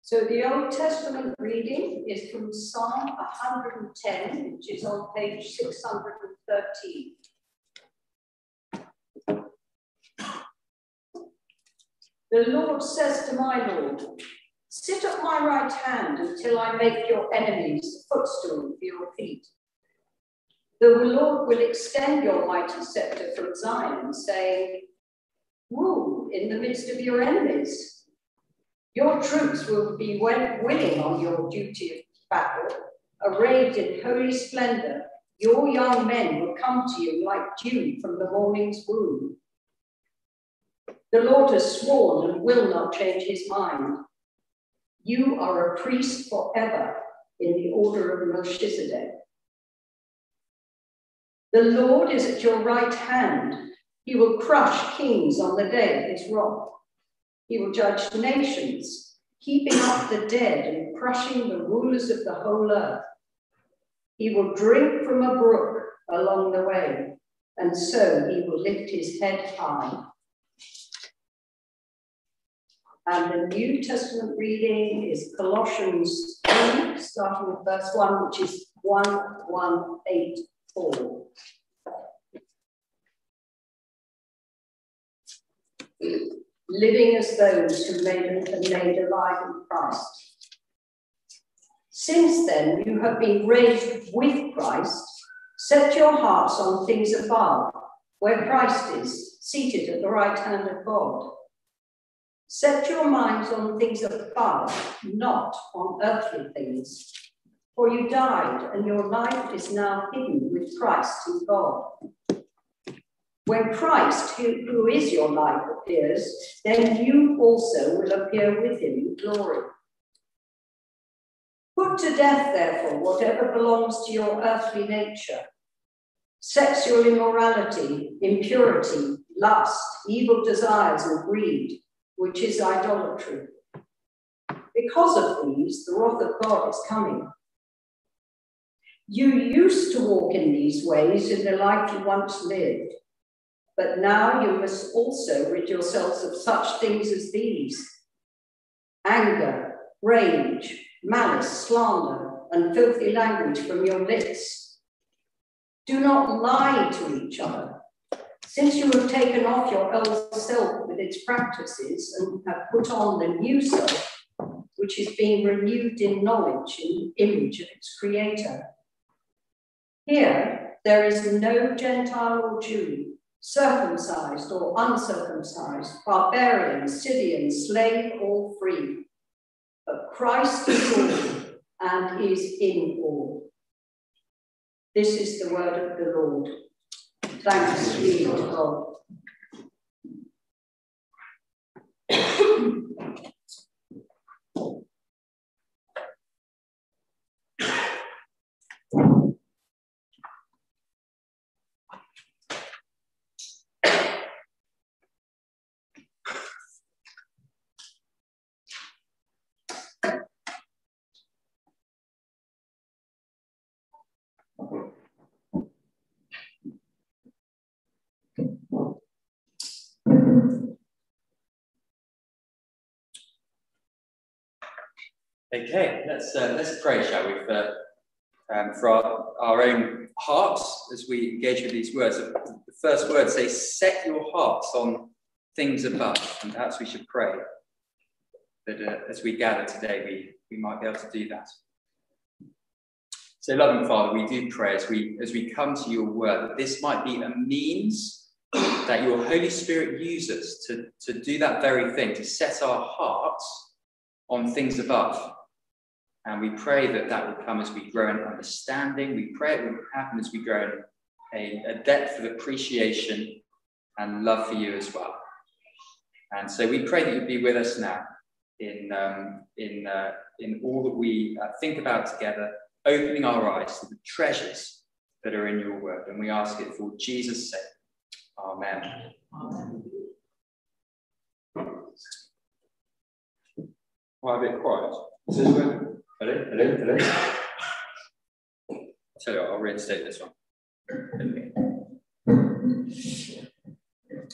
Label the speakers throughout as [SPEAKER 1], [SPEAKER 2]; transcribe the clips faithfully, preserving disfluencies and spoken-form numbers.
[SPEAKER 1] So the Old Testament reading is from Psalm one hundred ten, which is on page six hundred thirteen. The Lord says to my Lord, sit at my right hand until I make your enemies a footstool for your feet. The Lord will extend your mighty scepter from Zion, saying, rule in the midst of your enemies. Your troops will be willing on your duty of battle, arrayed in holy splendor. Your young men will come to you like dew from the morning's womb. The Lord has sworn and will not change his mind. You are a priest forever in the order of Melchizedek. The Lord is at your right hand. He will crush kings on the day of his wrath. He will judge nations, heaping up the dead and crushing the rulers of the whole earth. He will drink from a brook along the way, and so he will lift his head high. And the New Testament reading is Colossians two, starting with verse one, which is one one eight four. Living as those who made are made alive in Christ. Since then you have been raised with Christ, set your hearts on things above, where Christ is, seated at the right hand of God. Set your minds on things above, not on earthly things. For you died, and your life is now hidden with Christ in God. When Christ, who, who is your life, appears, then you also will appear with him in glory. Put to death, therefore, whatever belongs to your earthly nature: sexual immorality, impurity, lust, evil desires, and greed, which is idolatry. Because of these, the wrath of God is coming. You used to walk in these ways in the life you once lived. But now you must also rid yourselves of such things as these: anger, rage, malice, slander, and filthy language from your lips. Do not lie to each other, since you have taken off your old self with its practices and have put on the new self, which is being renewed in knowledge in the image of its creator. Here there is no Gentile or Jew, circumcised or uncircumcised, barbarian, Scythian, slave or free. But Christ is all and is in all. This is the word of the Lord. Thanks be to God.
[SPEAKER 2] Okay, let's uh, let's pray, shall we, for um, for our, our own hearts as we engage with these words. The first word says, "Set your hearts on things above," and perhaps we should pray that uh, as we gather today, we we might be able to do that. So, loving Father, we do pray as we as we come to your word that this might be a means that your Holy Spirit uses to to do that very thing, to set our hearts on things above. And we pray that that will come as we grow in understanding. We pray it will happen as we grow in a, a depth of appreciation and love for you as well. And so we pray that you'll be with us now in, um, in, uh, in all that we uh, think about together, opening our eyes to the treasures that are in your word. And we ask it for Jesus' sake. Amen. Amen. Why a bit quiet? Is this good? Hello, hello, hello. I'll tell you what, I'll reinstate this one.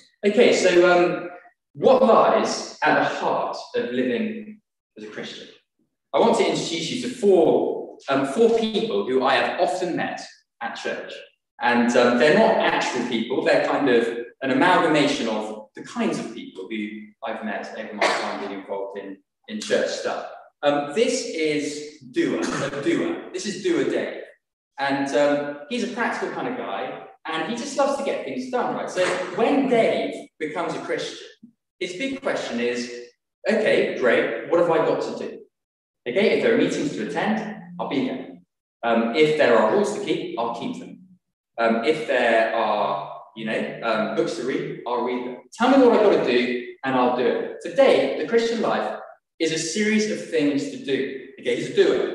[SPEAKER 2] Okay, so um, what lies at the heart of living as a Christian? I want to introduce you to four, um, four people who I have often met at church. And um, they're not actual people, they're kind of an amalgamation of the kinds of people who I've met over my time being involved in, in church stuff. Um, this is Dua, a Dua. This is Dua Dave. And um, he's a practical kind of guy, and he just loves to get things done, right? So when Dave becomes a Christian, his big question is, okay, great, what have I got to do? Okay, if there are meetings to attend, I'll be there. Um, if there are rules to keep, I'll keep them. Um, if there are, you know, um, books to read, I'll read them. Tell me what I've got to do, and I'll do it. Today, the Christian life is a series of things to do. Okay, he's a doer.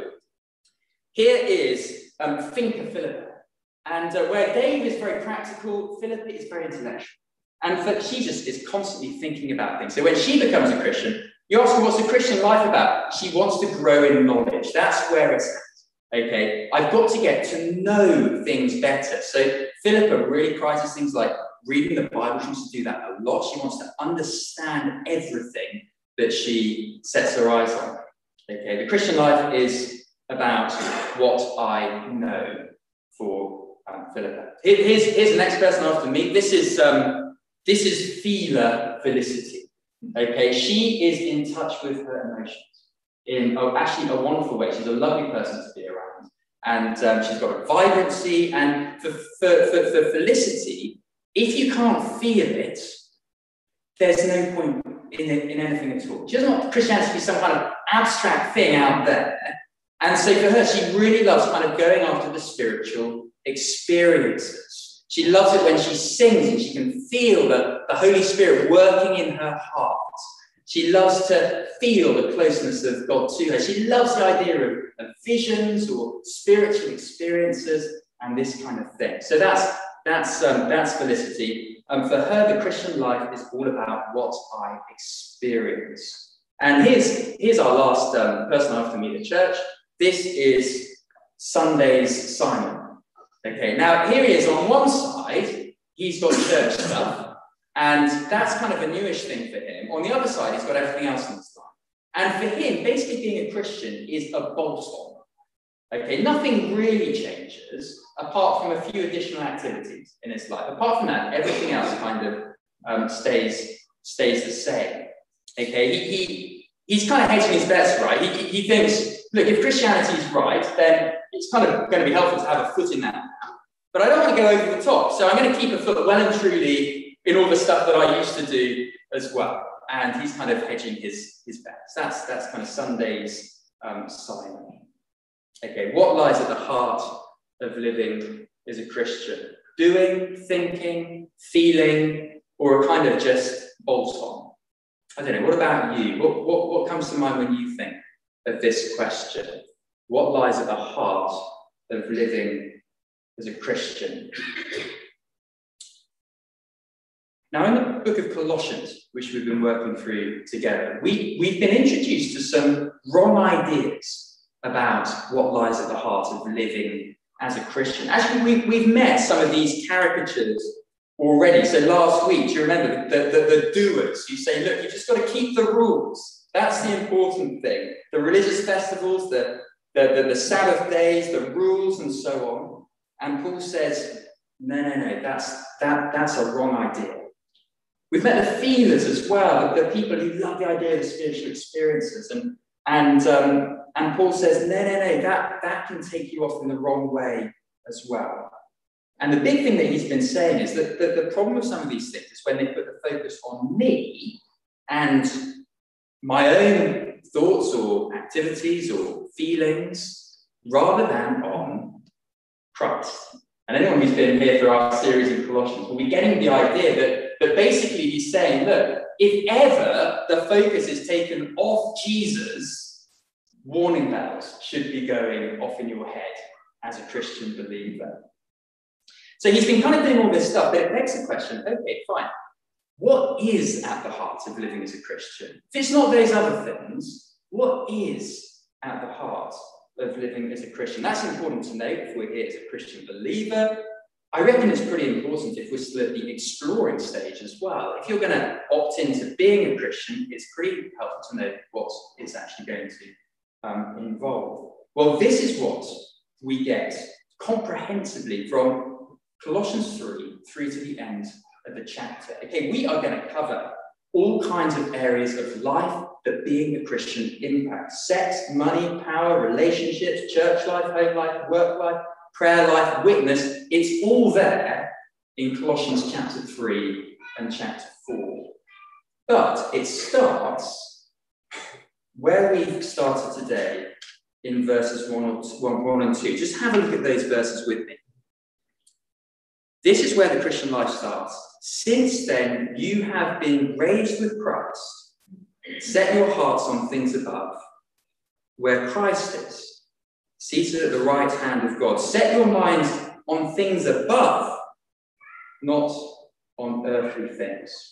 [SPEAKER 2] Here is um, thinker Philippa. And uh, where Dave is very practical, Philippa is very intellectual. And for, she just is constantly thinking about things. So when she becomes a Christian, you ask her, what's the Christian life about? She wants to grow in knowledge. That's where it's at. Okay, I've got to get to know things better. So Philippa really prizes things like reading the Bible. She wants to do that a lot. She wants to understand everything that she sets her eyes on. Okay, the Christian life is about what I know for um, Philippa. Here, here's, here's the next person after me. This is um, this is Fila Felicity. Okay, she is in touch with her emotions in oh, actually a wonderful way. She's a lovely person to be around, and um, she's got a vibrancy. And for, for, for, for Felicity, if you can't feel it, there's no point in, it, in anything at all. She doesn't want Christianity to be some kind of abstract thing out there. And so for her, she really loves kind of going after the spiritual experiences. She loves it when she sings and she can feel the, the Holy Spirit working in her heart. She loves to feel the closeness of God to her. She loves the idea of, of visions or spiritual experiences and this kind of thing. So that's that's um, that's Felicity. Um, for her, the Christian life is all about what I experience. And here's here's our last um, person after me at church. This is Sunday's Simon. Okay, now here he is on one side. He's got church stuff. And that's kind of a newish thing for him. On the other side, he's got everything else in his life. And for him, basically being a Christian is a bolt-on. Okay, nothing really changes apart from a few additional activities in his life. Apart from that, everything else kind of um, stays stays the same. Okay, he, he he's kind of hedging his bets, right? He, he, he thinks, look, if Christianity is right, then it's kind of going to be helpful to have a foot in that now. But I don't want to go over the top, so I'm going to keep a foot well and truly in all the stuff that I used to do as well. And he's kind of hedging his, his bets. That's, that's kind of Sunday's um, Simon. Okay, what lies at the heart of living as a Christian? Doing, thinking, feeling, or a kind of just bolt on? I don't know, what about you? What, what, what comes to mind when you think of this question? What lies at the heart of living as a Christian? Now, in the book of Colossians, which we've been working through together, we, we've been introduced to some wrong ideas about what lies at the heart of living as a Christian. Actually, we, we've met some of these caricatures already. So last week, do you remember the, the, the doers who say, look, you've just got to keep the rules. That's the important thing. The religious festivals, the, the, the, the Sabbath days, the rules, and so on. And Paul says, no, no, no, that's, that, that's a wrong idea. We've met the feelers as well, the people who love the idea of spiritual experiences. And, and, um, and Paul says, no, no, no, that, that can take you off in the wrong way as well. And the big thing that he's been saying is that the, the problem with some of these things is when they put the focus on me and my own thoughts or activities or feelings rather than on Christ. And anyone who's been here for our series in Colossians will be getting the idea that But basically, he's saying, look, if ever the focus is taken off Jesus, warning bells should be going off in your head as a Christian believer. So he's been kind of doing all this stuff, but it begs the question, okay, fine. What is at the heart of living as a Christian? If it's not those other things, what is at the heart of living as a Christian? That's important to note if we're here as a Christian believer. I reckon it's pretty important if we're still at the exploring stage as well. If you're going to opt into being a Christian, it's pretty helpful to know what it's actually going to um, involved. Well, this is what we get comprehensively from Colossians three through to the end of the chapter. Okay, we are going to cover all kinds of areas of life that being a Christian impacts: sex, money, power, relationships, church life, home life, work life, prayer life, witness. It's all there in Colossians chapter three and chapter four. But it starts where we've started today in verses one, or two, one, one and two. Just have a look at those verses with me. This is where the Christian life starts. Since then, you have been raised with Christ. Set your hearts on things above, where Christ is, seated at the right hand of God. Set your minds on things above, not on earthly things.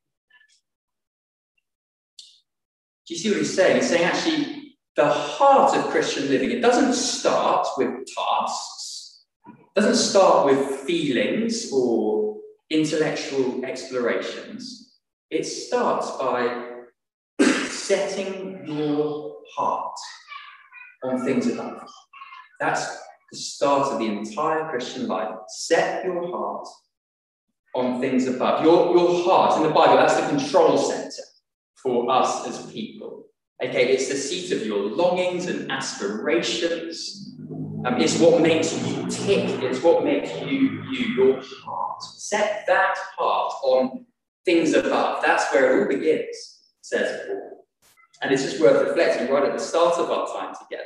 [SPEAKER 2] Do you see what he's saying? He's saying actually the heart of Christian living, it doesn't start with tasks, it doesn't start with feelings or intellectual explorations. It starts by setting your heart on things above. That's the start of the entire Christian life. Set your heart on things above. Your, your heart, in the Bible, that's the control center for us as people. Okay, it's the seat of your longings and aspirations. Um, it's what makes you tick. It's what makes you, you, your heart. Set that heart on things above. That's where it all begins, says Paul. And it's just worth reflecting right at the start of our time together.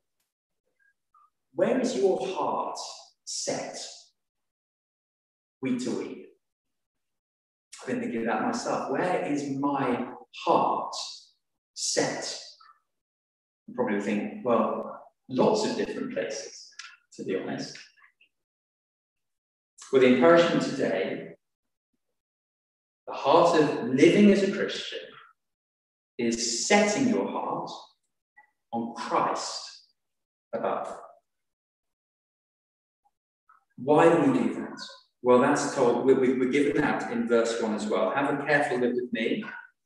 [SPEAKER 2] Where is your heart set week to week? I've been thinking of that myself. Where is my heart set? You probably think, well, lots of different places, to be honest. Well, the encouragement today, the heart of living as a Christian, is setting your heart on Christ above. Why do we do that? Well, that's told, we're given that in verse one as well. Have a careful look with me.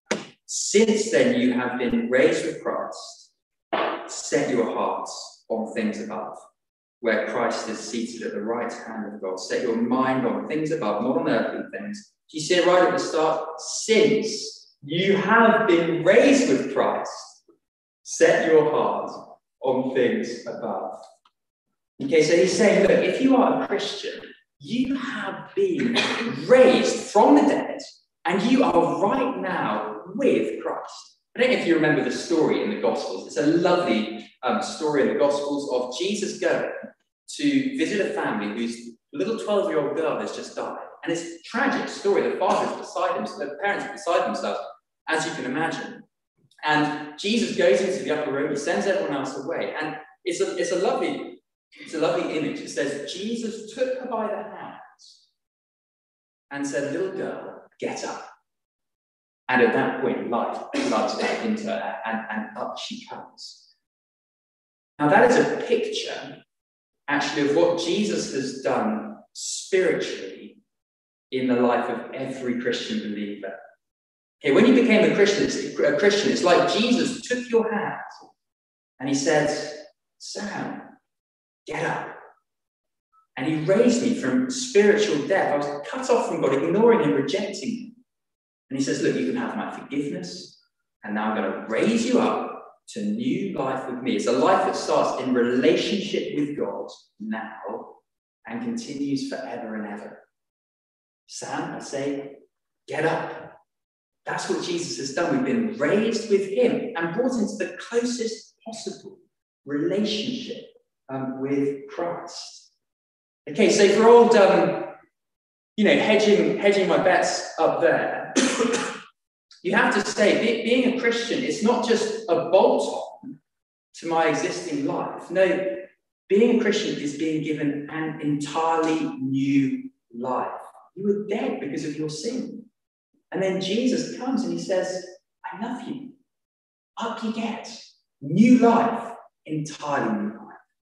[SPEAKER 2] Since then you have been raised with Christ, set your hearts on things above, where Christ is seated at the right hand of God. Set your mind on things above, not on earthly things. Do you see it right at the start? Since you have been raised with Christ, set your heart on things above. Okay, so he's saying, look, if you are a Christian, you have been raised from the dead, and you are right now with Christ. I don't know if you remember the story in the Gospels. It's a lovely um, story in the Gospels of Jesus going to visit a family whose little twelve-year-old girl has just died. And it's a tragic story. The father's beside himself, the parents are beside themselves, as you can imagine. And Jesus goes into the upper room, he sends everyone else away. And it's a, it's a lovely, it's a lovely image. It says, Jesus took her by the hands and said, little girl, get up. And at that point, life floods back into her, and, and up she comes. Now, that is a picture, actually, of what Jesus has done spiritually in the life of every Christian believer. Okay, when you became a Christian, it's, a Christian, it's like Jesus took your hand and he said, Sam, get up. And he raised me from spiritual death. I was cut off from God, ignoring him, rejecting him. And he says, look, you can have my forgiveness, and now I'm going to raise you up to new life with me. It's a life that starts in relationship with God now and continues forever and ever. Sam, I say, get up. That's what Jesus has done. We've been raised with him and brought into the closest possible relationship um, with Christ. Okay, so for old, um, you know, hedging, hedging my bets up there, you have to say, be, being a Christian, it's not just a bolt-on to my existing life. No, being a Christian is being given an entirely new life. You were dead because of your sin. And then Jesus comes and he says, I love you. Up you get. New life, entirely new life.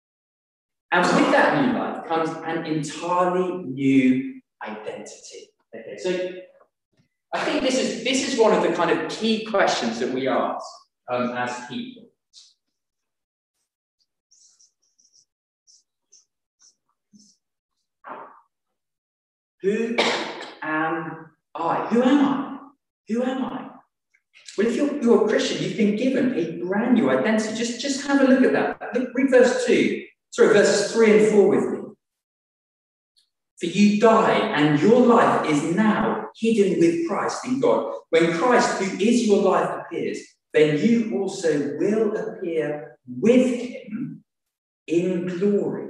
[SPEAKER 2] And with that new life comes an entirely new identity. Okay, so I think this is this is one of the kind of key questions that we ask um, as people. Who am I? Who am I? Who am I? Well, if you're, you're a Christian, you've been given a brand new identity. Just, just have a look at that. Look, read verse two. Sorry, verses three and four with me. For you died, and your life is now hidden with Christ in God. When Christ, who is your life, appears, then you also will appear with him in glory.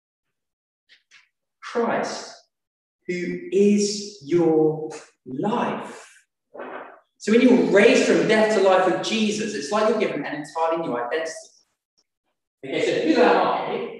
[SPEAKER 2] Christ, who is your life. So when you're raised from death to life with Jesus, it's like you're given an entirely new identity. Okay, so who am I?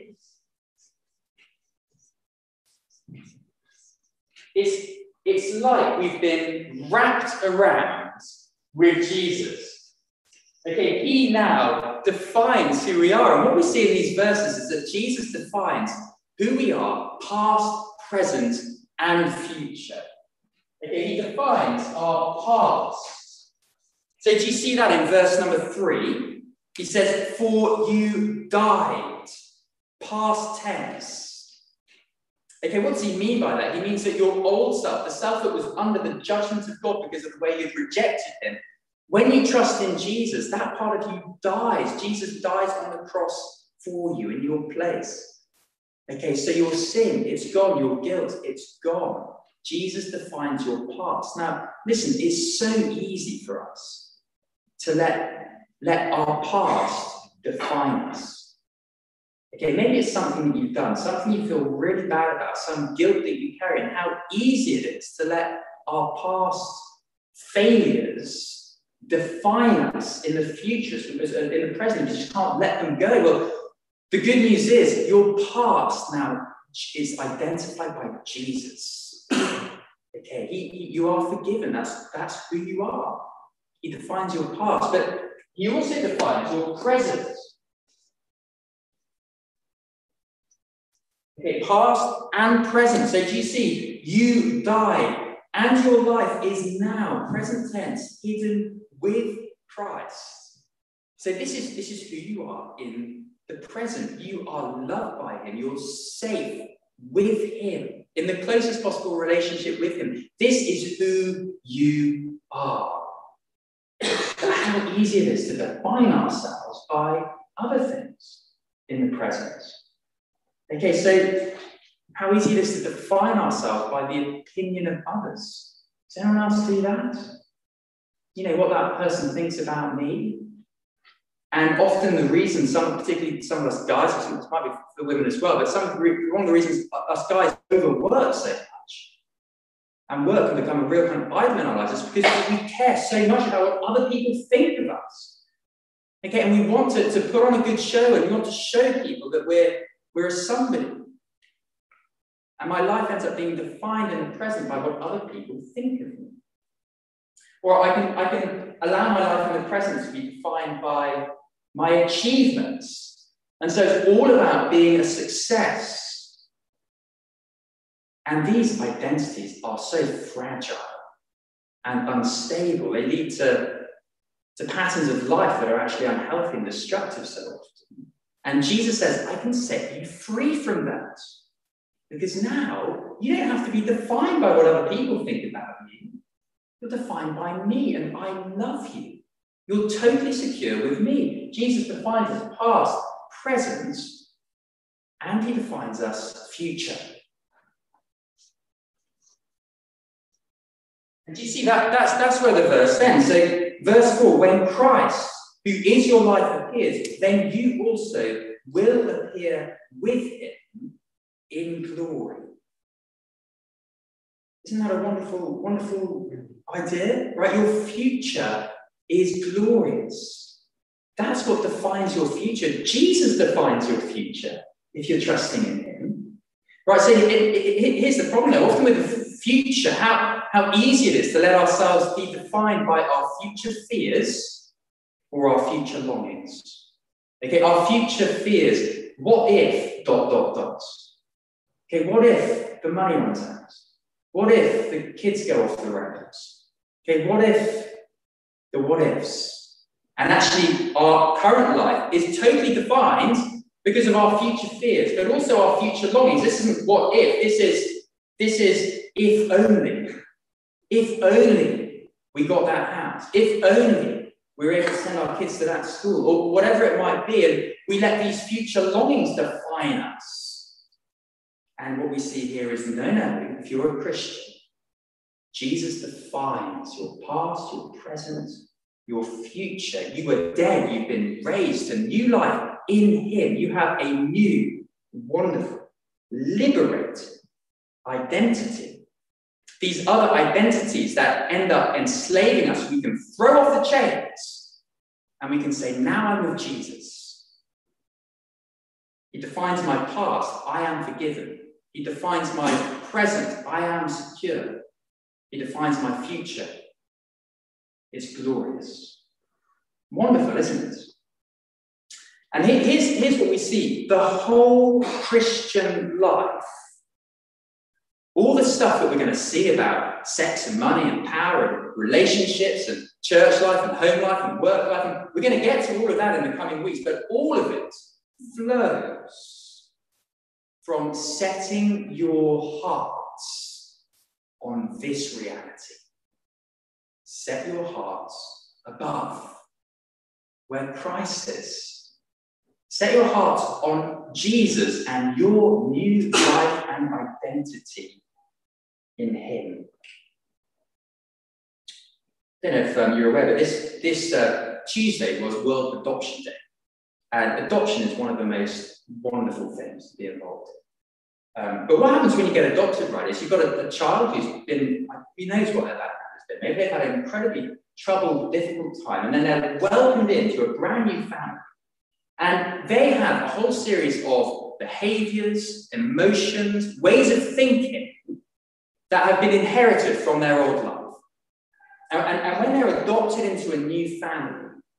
[SPEAKER 2] It's, it's like we've been wrapped around with Jesus. Okay, he now defines who we are. And what we see in these verses is that Jesus defines who we are, past, present, and future. Okay, he defines our past. So do you see that in verse number three? He says, for you died, past tense. Okay, what does he mean by that? He means that your old self, the self that was under the judgment of God because of the way you've rejected him, when you trust in Jesus, that part of you dies. Jesus dies on the cross for you in your place. Okay, so your sin, it's gone. Your guilt, it's gone. Jesus defines your past. Now, listen, it's so easy for us to let, let our past define us. Okay, maybe it's something that you've done, something you feel really bad about, some guilt that you carry, and how easy it is to let our past failures define us in the future, because in the present you just can't let them go. Well, the good news is your past now is identified by Jesus. Okay, he, he, you are forgiven. That's, that's who you are. He defines your past, but he also defines your present. Okay, past and present. So do you see, you died, and your life is now, present tense, hidden with Christ. So this is, this is who you are in the present. You are loved by him. You're safe with him, in the closest possible relationship with him. This is who you are. But how easy it is to define ourselves by other things in the present. Okay, so how easy it is to define ourselves by the opinion of others. Does anyone else do that? You know, what that person thinks about me. And often the reason, some, particularly some of us guys, this might be for women as well, but some of the, one of the reasons us guys overwork so much and work can become a real kind of idol in our lives is because we care so much about what other people think of us. Okay, and we want to, to put on a good show, and we want to show people that we're We're somebody. And my life ends up being defined in the present by what other people think of me. Or I can, I can allow my life in the present to be defined by my achievements. And so it's all about being a success. And these identities are so fragile and unstable. They lead to, to patterns of life that are actually unhealthy and destructive so often. And Jesus says, I can set you free from that. Because now you don't have to be defined by what other people think about you. You're defined by me, and I love you. You're totally secure with me. Jesus defines us past, present, and he defines us future. And do you see that? That's, that's where the verse ends. So verse four, when Christ, who is your life, appears, then you also will appear with him in glory. Isn't that a wonderful, wonderful idea? Right? Your future is glorious. That's what defines your future. Jesus defines your future if you're trusting in him. Right? So it, it, it, here's the problem though. Often with the future, how, how easy it is to let ourselves be defined by our future fears or our future longings. Okay, our future fears. What if dot dot dots? Okay, what if the money runs out? What if the kids go off the rails? Okay, what if the what ifs? And actually, our current life is totally defined because of our future fears, but also our future longings. This isn't what if. This is this is if only, if only we got that house, if only we were able to send our kids to that school, or whatever it might be, and we let these future longings define us. And what we see here is, no, no, if you're a Christian, Jesus defines your past, your present, your future. You were dead, you've been raised to new life in him. You have a new, wonderful, liberating identity. These other identities that end up enslaving us, we can throw off the chains and we can say, now I'm with Jesus. He defines my past, I am forgiven. He defines my present, I am secure. He defines my future. It's glorious. Wonderful, isn't it? And here's, here's what we see. The whole Christian life, all the stuff that we're going to see about sex and money and power and relationships and church life and home life and work life, and we're going to get to all of that in the coming weeks, but all of it flows from setting your hearts on this reality. Set your hearts above where Christ is. Set your hearts on Jesus and your new life and identity in him. I don't know if um, you're aware, but this, this uh, Tuesday was World Adoption Day. And adoption is one of the most wonderful things to be involved in. Um, but what happens when you get adopted, right, is you've got a, a child who's been, who knows what their background has been. Maybe they've had an incredibly troubled, difficult time, and then they're welcomed into a brand new family. And they have a whole series of behaviors, emotions, ways of thinking that have been inherited from their old life. And, and, and when they're adopted into a new family,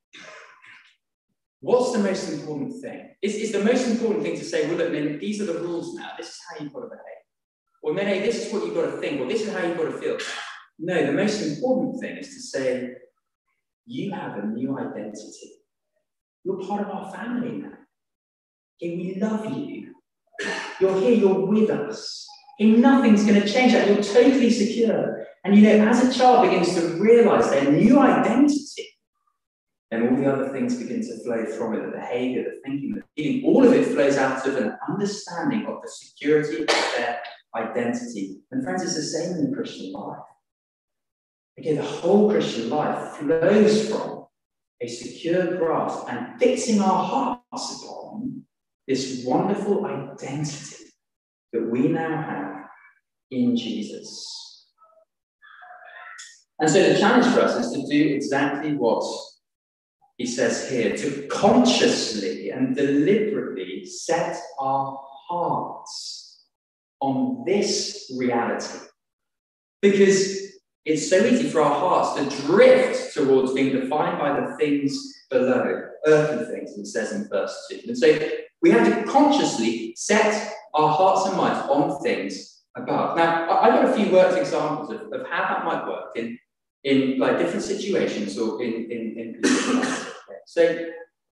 [SPEAKER 2] what's the most important thing? Is, is the most important thing to say, well, look, Min, these are the rules now. This is how you've got to behave. Or, Min, this is what you've got to think. Or, this is how you've got to feel. No, the most important thing is to say, you have a new identity. You're part of our family now. Okay, we love you. You're here, you're with us. Okay, nothing's going to change that. You're totally secure. And you know, as a child begins to realize their new identity, then all the other things begin to flow from it, the behavior, the thinking, the feeling, all of it flows out of an understanding of the security of their identity. And friends, it's the same in the Christian life. Again, the whole Christian life flows from a secure grasp and fixing our hearts upon this wonderful identity that we now have in Jesus. And so the challenge for us is to do exactly what he says here, to consciously and deliberately set our hearts on this reality. Because it's so easy for our hearts to drift towards being defined by the things below, earthly things, it says in verse two. And so we have to consciously set our hearts and minds on things above. Now, I've got a few worked examples of, of how that might work in, in like different situations or in, in, in people's lives. So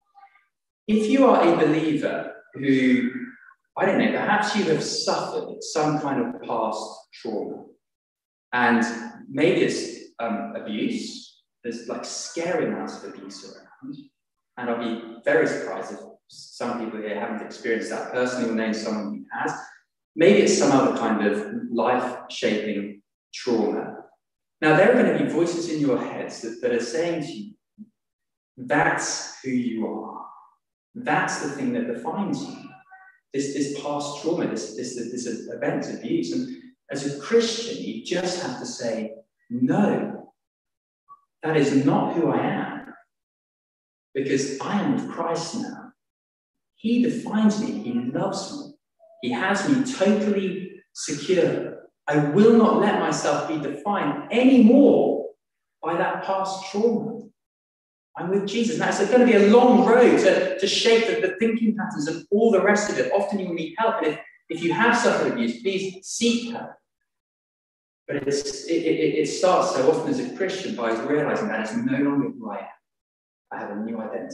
[SPEAKER 2] if you are a believer who, I don't know, perhaps you have suffered some kind of past trauma, and maybe it's um, abuse. There's like scary amounts of abuse around. And I'll be very surprised if some people here haven't experienced that personally or know someone who has. Maybe it's some other kind of life-shaping trauma. Now, there are going to be voices in your heads that, that are saying to you, that's who you are. That's the thing that defines you. This, this past trauma, this, this, this event, abuse. And as a Christian, you just have to say, no, that is not who I am. Because I am with Christ now. He defines me. He loves me. He has me totally secure. I will not let myself be defined anymore by that past trauma. I'm with Jesus. Now, it's going to be a long road to, to shape the, the thinking patterns and all the rest of it. Often you will need help. And if, if you have suffered abuse, please seek help. But it's, it, it, it starts so often as a Christian by realizing that it's no longer who I am. I have a new identity.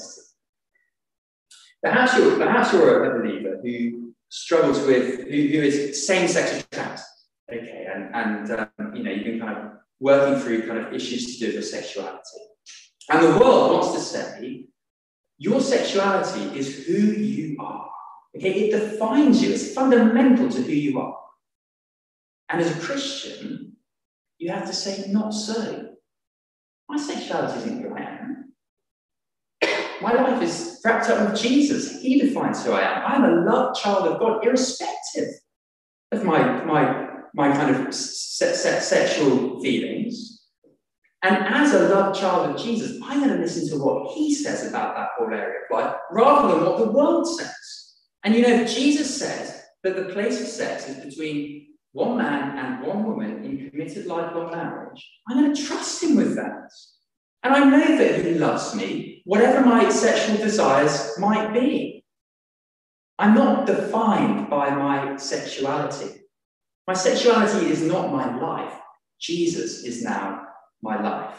[SPEAKER 2] Perhaps you're, perhaps you're a believer who struggles with, who, who is same-sex attracted. Okay, and, and um, you know, you've been kind of working through kind of issues to do with your sexuality. And the world wants to say, your sexuality is who you are. Okay, it defines you. It's fundamental to who you are. And as a Christian, you have to say, not so. My sexuality isn't who I am. My life is wrapped up with Jesus. He defines who I am. I'm a loved child of God, irrespective of my, my, my kind of se se sexual feelings. And as a loved child of Jesus, I'm going to listen to what he says about that whole area of life, rather than what the world says. And you know, Jesus says that the place of sex is between one man and one woman in committed lifelong marriage. I'm going to trust him with that. And I know that he loves me, whatever my sexual desires might be. I'm not defined by my sexuality. My sexuality is not my life. Jesus is now my life.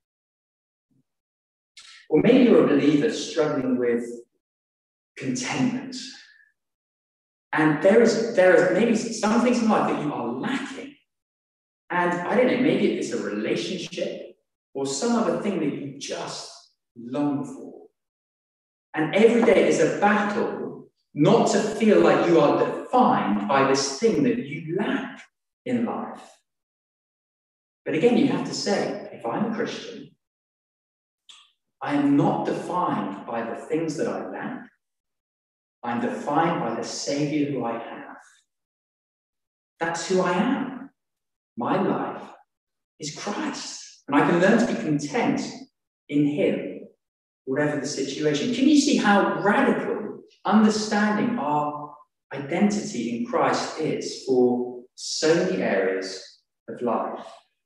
[SPEAKER 2] Or maybe you're a believer struggling with contentment. And there is, there is maybe some things in life that you are lacking. And I don't know, maybe it's a relationship or some other thing that you just long for. And every day is a battle not to feel like you are defined by this thing that you lack in life. But again, you have to say, if I'm a Christian, I am not defined by the things that I lack. I'm defined by the Savior who I have. That's who I am. My life is Christ. And I can learn to be content in him, whatever the situation. Can you see how radical understanding our identity in Christ is for so many areas of life?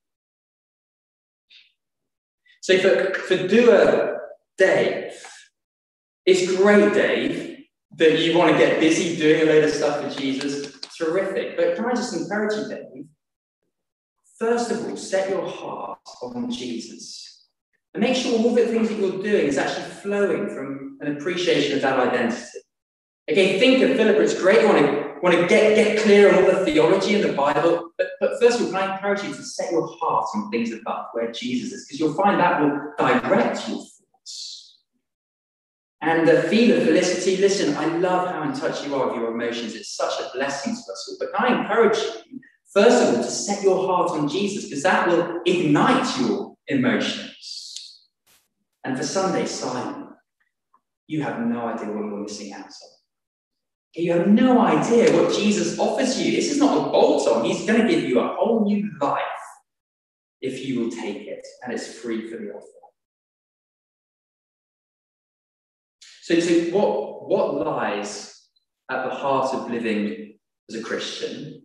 [SPEAKER 2] So for, for doer Dave, it's great, Dave, that you want to get busy doing a load of stuff for Jesus. Terrific. But can I just encourage you, Dave? First of all, set your heart on Jesus. And make sure all the things that you're doing is actually flowing from an appreciation of that identity. Again, think of Philippa. It's great you want to, want to get, get clear on all the theology in the Bible. But, but first of all, can I encourage you to set your heart on things above where Jesus is? Because you'll find that will direct your thoughts. And the feel of felicity, listen, I love how in touch you are with your emotions. It's such a blessing to us all. But can I encourage you, first of all, to set your heart on Jesus, because that will ignite your emotions. And for Sunday, Simon, you have no idea what you're missing out on. You have no idea what Jesus offers you. This is not a bolt-on. He's going to give you a whole new life if you will take it, and it's free for the offer. So, so what, what lies at the heart of living as a Christian?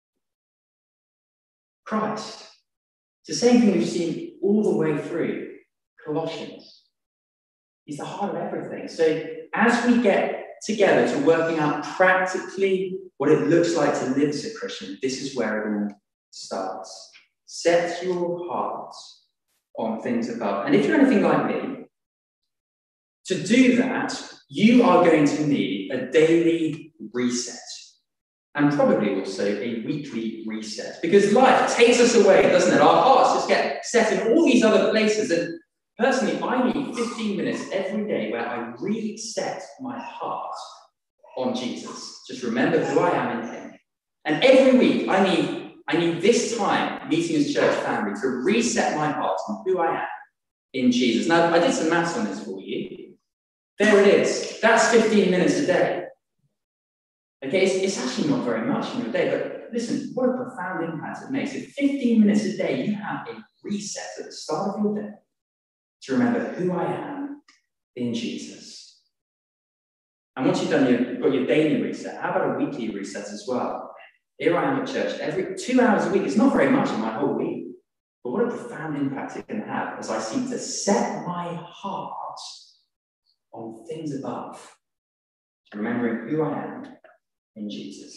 [SPEAKER 2] Christ. It's the same thing we've seen all the way through Colossians. He's the heart of everything. So as we get together to working out practically what it looks like to live as a Christian, this is where it all starts. Set your heart on things above. And if you're anything like me, to do that, you are going to need a daily reset. And probably also a weekly reset. Because life takes us away, doesn't it? Our hearts just get set in all these other places. And personally, I need fifteen minutes every day where I reset my heart on Jesus. Just remember who I am in him. And every week, I need, I need this time, meeting as church family, to reset my heart on who I am in Jesus. Now, I did some maths on this for you. There it is. That's fifteen minutes a day. Okay, it's, it's actually not very much in your day, but listen, what a profound impact it makes. If fifteen minutes a day, you have a reset at the start of your day to remember who I am in Jesus. And once you've done your, you've got your daily reset, how about a weekly reset as well? Here I am at church every two hours a week. It's not very much in my whole week, but what a profound impact it can have as I seek to set my heart on things above, remembering who I am in Jesus.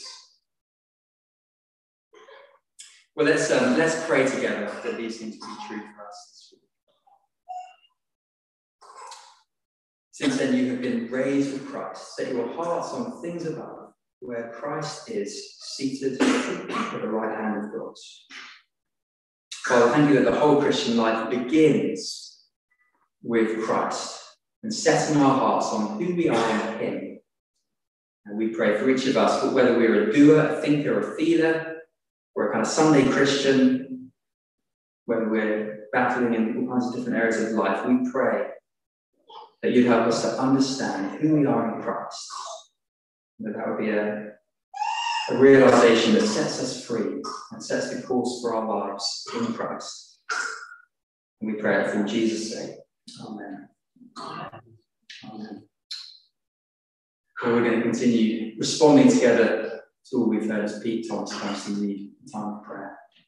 [SPEAKER 2] Well, let's um, let's pray together that these things will be true for us this week. Since then you have been raised with Christ. Set your hearts on things above, where Christ is seated at the right hand of God. Father, thank you that the whole Christian life begins with Christ and setting our hearts on who we are in him. And we pray for each of us, but whether we're a doer, a thinker, a feeler, or a kind of Sunday Christian, whether we're battling in all kinds of different areas of life, we pray that you'd help us to understand who we are in Christ. That that would be a, a realization that sets us free and sets the course for our lives in Christ. And we pray it for Jesus' sake. Amen. Amen. Well, we're going to continue responding together to all we've heard as Pete Thomas comes to lead the time of prayer.